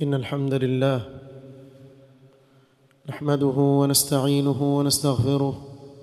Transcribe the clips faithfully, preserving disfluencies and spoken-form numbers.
إن الحمد لله نحمده ونستعينه ونستغفره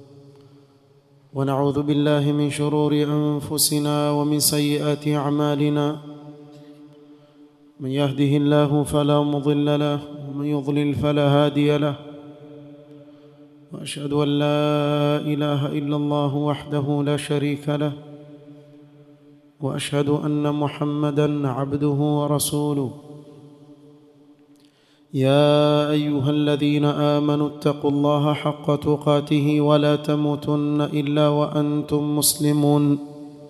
ونعوذ بالله من شرور أنفسنا ومن سيئات أعمالنا من يهده الله فلا مضل له ومن يضلل فلا هادي له وأشهد أن لا إله إلا الله وحده لا شريك له وأشهد أن محمدًا عبده ورسوله يا أيها الذين آمنوا اتقوا الله حق تقاته ولا تموتن إلا وأنتم مسلمون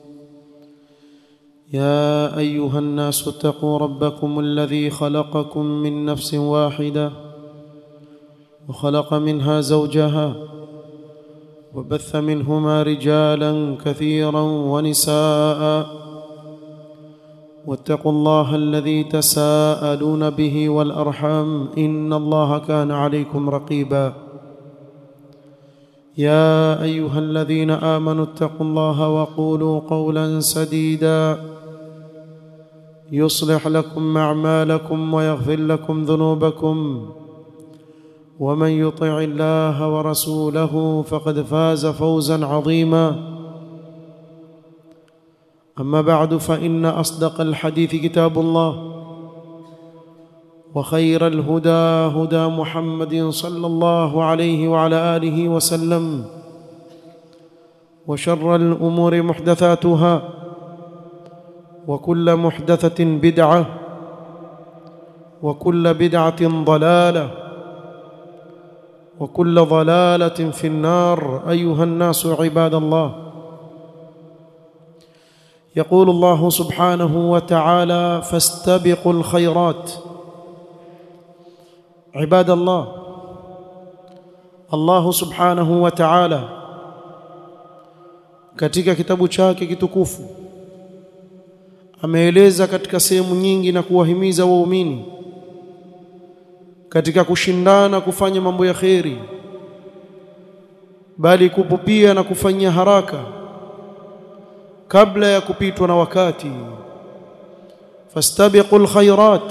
يا أيها الناس اتقوا ربكم الذي خلقكم من نفس واحدة وخلق منها زوجها وبث منهما رجالا كثيرا ونساء واتقوا الله الذي تساءلون به والأرحام إن الله كان عليكم رقيبا يا أيها الذين آمنوا اتقوا الله وقولوا قولا سديدا يصلح لكم أعمالكم ويغفر لكم ذنوبكم ومن يطع الله ورسوله فقد فاز فوزا عظيما أما بعد فإن أصدق الحديث كتاب الله وخير الهدى هدى محمد صلى الله عليه وعلى آله وسلم وشر الأمور محدثاتها وكل محدثة بدعة وكل بدعة ضلالة وكل ضلالة في النار أيها الناس عباد الله يقول الله سبحانه وتعالى فاستبقوا الخيرات عباد الله الله سبحانه وتعالى katika kitabu chake kitukufu ameeleza katika sehemu nyingi na kuwahimiza waumini katika kushindana kufanya mambo ya kheri bali kupupia na kufanyia haraka kabla ya kupitwa na wakati fastabiqul khairat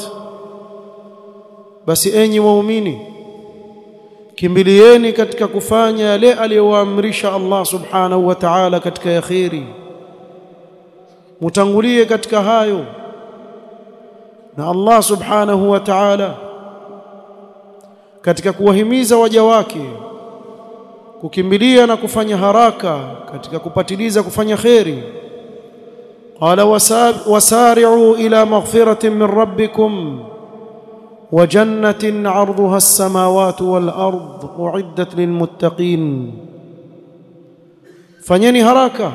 basi enyi waumini kimbilieni katika kufanya yale aliyowaamrisha Allah subhanahu wa ta'ala katika ya kheri mutangulie katika hayo na Allah subhanahu wa ta'ala katika kuwahimiza waja wake kukimbilia na kufanya haraka katika kupatiliza kufanya kheri qala wasari'u ila maghfiratin min rabbikum wa jannatin 'arduha as-samawati wal ard u'iddat lil muttaqin fanyeni haraka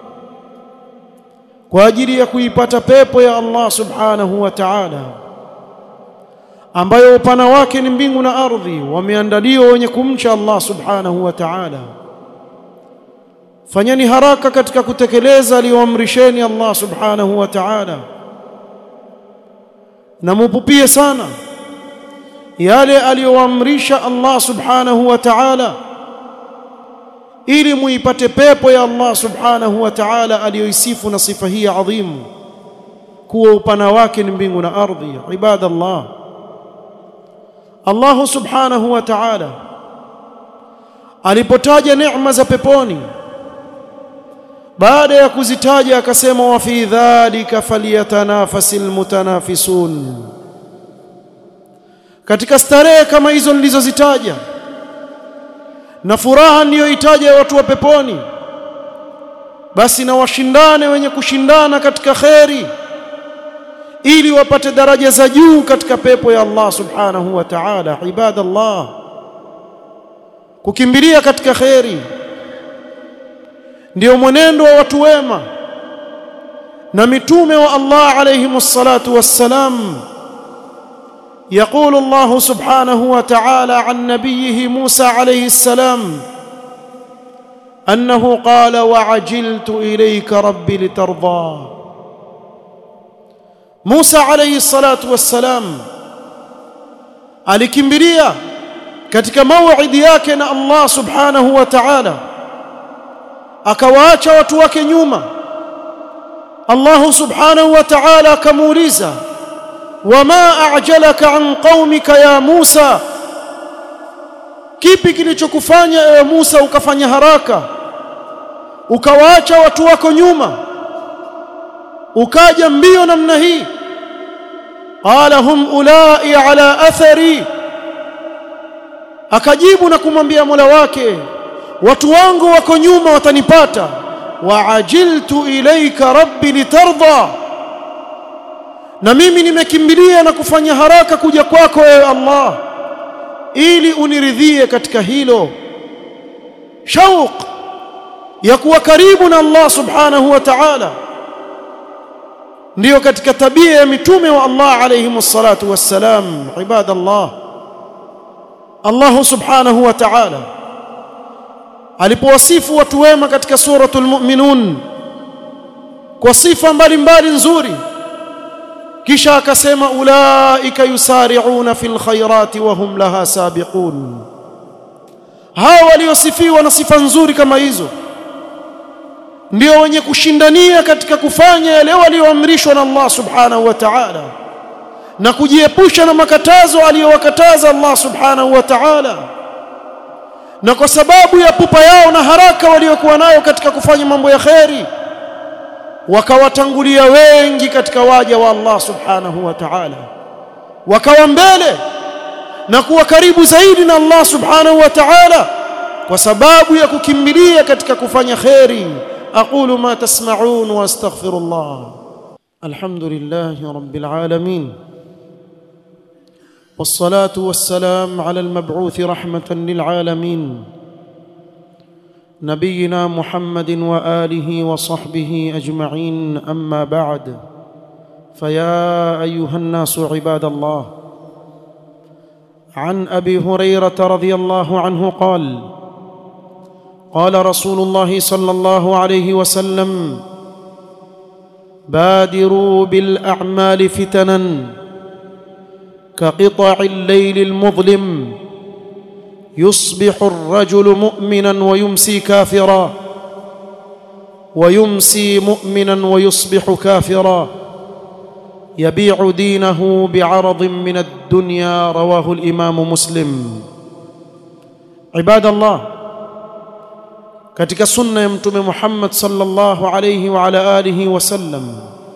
kwa ajili ya kuipata pepo ya Allah subhanahu wa ta'ala ambayo upana wake ni mbingu na ardhi wameandaliwa wenye kumcha Allah subhanahu wa ta'ala fanyeni haraka katika kutekeleza aliyoamrisheni Allah subhanahu wa ta'ala na mupupie sana yale aliyoamrisha Allah subhanahu wa ta'ala ili muipate pepo ya Allah subhanahu wa ta'ala aliyoisifu na sifa hii adhimu kuwa upana wake ni mbingu na ardhi ibadallah Allah subhanahu wa ta'ala alipotaja neema za peponi baada ya kuzitaja akasema wa fi dhalika falyatanafasil mutanafisun katika starehe kama hizo nilizozitaja na furaha niliyoitaja ya watu wa peponi basi na washindane wenye kushindana katika kheri ili wapate daraja za juu katika pepo ya Allah subhanahu wa ta'ala ibadallah kukimbilia katika kheri ndio mwenendo wa watu wema na mitume wa Allah alayhimus salatu wassalam يقول الله سبحانه وتعالى عن نبيه موسى عليه السلام أنه قال وعجلت إليك ربي لترضى موسى عليه الصلاة والسلام alikimbilia katika mauidi yake na Allah subhanahu wa ta'ala akawaacha watu wake nyuma Allah subhanahu wa ta'ala akamuuliza wama a'jalaka an qaumika ya Musa, kipi kilichokufanya ewe Musa ukafanya haraka ukawaacha watu wako nyuma ukaja mbio namna hii? Qala hum ulai ala athari, akajibu na kumwambia Mola wake, watu wangu wako nyuma watanipata. Wa ajiltu ilayka rabbi litarda, na mimi nimekimbilia na kufanya haraka kuja kwako ewe Allah ili uniridhie katika hilo. Shauq ya kuwa karibu na Allah subhanahu wa ta'ala ndiyo katika tabia ya mitume wa Allah alayhi salatu wassalam. Ibadallah, Allah subhanahu wa ta'ala alipowasifu watu wema katika suratul Mu'minun kwa sifa mbalimbali nzuri, kisha akasema ulaika yusari'una fil khairati wa hum laha sabiqun. Hao waliosifiwa na sifa nzuri kama hizo ndio wenye kushindania katika kufanya yale walioamrishwa na Allah subhanahu wa ta'ala na kujiepusha na makatazo aliyowakataza Allah subhanahu wa ta'ala. Na kwa sababu ya pupa yao na haraka waliokuwa nayo katika kufanya mambo ya kheri, wakawatangulia wengi katika waja wa Allah subhanahu wa ta'ala, wakawa mbele na kuwa karibu zaidi na Allah subhanahu wa ta'ala kwa sababu ya kukimbilia katika kufanya kheri. أقول ما تسمعون وأستغفر الله. الحمد لله رب العالمين، والصلاة والسلام على المبعوث رحمة للعالمين نبينا محمد وآله وصحبه أجمعين. أما بعد، فيا أيها الناس عباد الله، عن أبي هريرة رضي الله عنه قال: قال رسول الله صلى الله عليه وسلم: بادروا بالأعمال فتنا كقطع الليل المظلم، يصبح الرجل مؤمنا ويمسي كافرا، ويمسي مؤمنا ويصبح كافرا، يبيع دينه بعرض من الدنيا. رواه الإمام مسلم. عباد الله، katika sunna ya mtume Muhammad sallallahu alayhi wa ala alihi wasallam,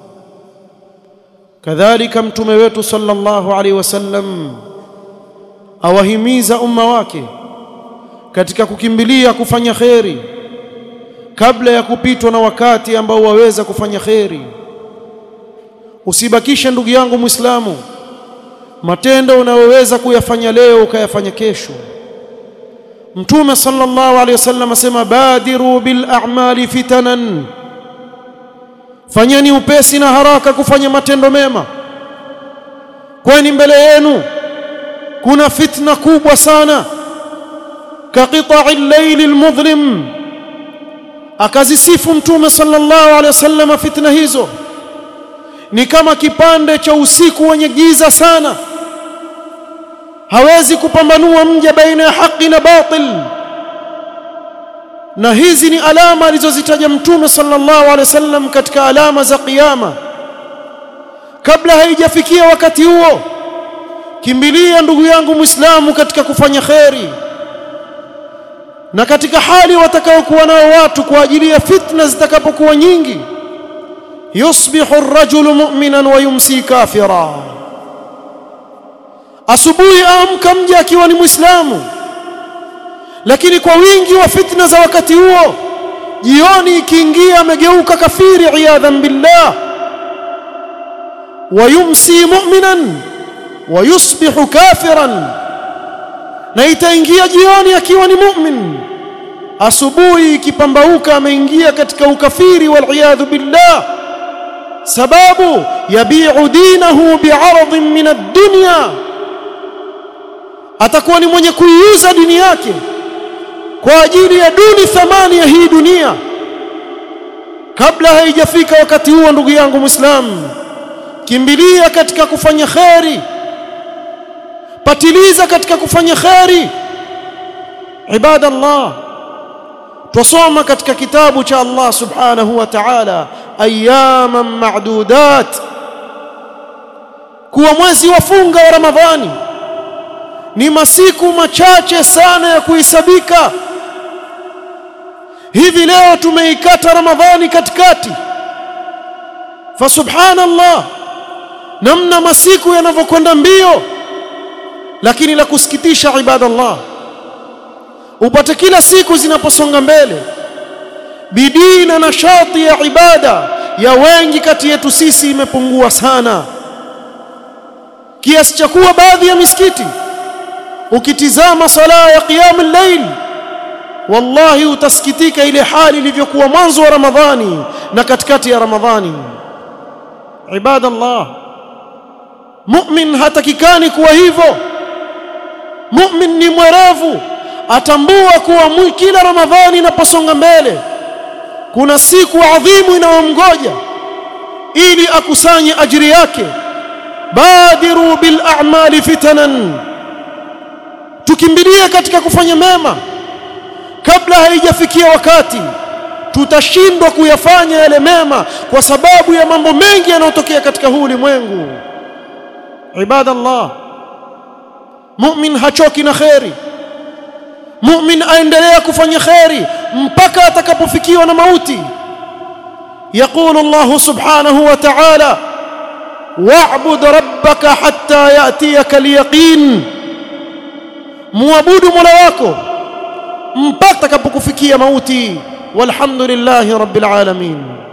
kadhalika mtume wetu sallallahu alayhi wasallam awahimiza umma wake katika kukimbilia kufanya kheri kabla ya kupitwa na wakati ambao waweza kufanya kheri. Usibakishe ndugu yangu Muislamu matendo unayoweza kuyafanya leo ukayafanya kesho. Mtume sallallahu alayhi wasallam asema badiru bil a'mali fitanan, fanyeni upesi na haraka kufanya matendo mema, kwani mbele yenu kuna fitna kubwa sana. Ka qita'il layli almudhlim, akazisifu Mtume sallallahu alayhi wasallam fitna hizo ni kama kipande cha usiku wenye giza sana, hawezi kupambanua mja baina ya haki na batil. Na hizi ni alama alizozitaja Mtume sallallahu alaihi wasallam katika alama za kiyama. Kabla haijafikia wakati huo, kimbilia ndugu yangu Muislamu katika kufanya kheri, na katika hali watakaokuwa nao watu kwa ajili ya fitna zitakapokuwa nyingi, yusbihu ar-rajulu mu'minan wa yumsi kafira. Asubuhi amka mja akiwa ni Muislamu, lakini kwa wingi wa fitna za wakati huo, jioni ikiingia amegeuka kafiri iyadhan billah. Wa yumsi mu'minan wa yusbihu kafiran, na itaingia jioni akiwa ni mu'min, asubuhi ikipambauka ameingia katika ukafiri wal iyadhu billah. Sababu yabi'u dinahu bi'aradin min ad-dunya, atakuwa ni mwenye kuiuza dini yake kwa ajili ya duni thamani ya hii dunia. Kabla haijafika wakati huo, ndugu yangu Muislamu, kimbilia katika kufanya kheri, patiliza katika kufanya kheri. Ibadallah, tusoma katika kitabu cha Allah subhanahu wa ta'ala, ayyaman ma'dudat, kuwa mwezi wa funga wa Ramadhani ni masiku machache sana ya kuhesabika. Hivi leo tumeikata Ramadhani katikati. Fa subhanallah, namna masiku yanavyokwenda mbio. Lakini la kusikitisha ibadallah, upate kila siku zinaposonga mbele, bidii na nashati ya ibada ya wengi kati yetu sisi imepungua sana, kiasi cha kuwa baadhi ya misikiti ukitizama sala ya qiyamul layl, wallahi utasikitika ile hali ilivyokuwa mwanzo wa Ramadhani na katikati ya Ramadhani. Ibadallah, mu'min hatakikani kuwa hivyo. Mu'min ni mwerevu, atambua kuwa kila Ramadhani inaposonga mbele kuna siku adhimu inayomgoja ili akusanye ajiri yake. Badiru bil a'mali fitanan, tukimbilie katika kufanya mema kabla haijafikia wakati tutashindwa kuyafanya yale mema kwa sababu ya mambo mengi yanayotokea katika huu ulimwengu. Ibadallah, mu'min hachoki na khairi. Mu'min aendelea kufanya khairi mpaka atakapofikiwa na mauti. Yaqulu Allah subhanahu wa ta'ala, wa'bud rabbaka hatta ya'tiyaka al-yaqin, muabudu Mola wako mpaka atakapokufikia mauti. Walhamdulillahi rabbil alamin.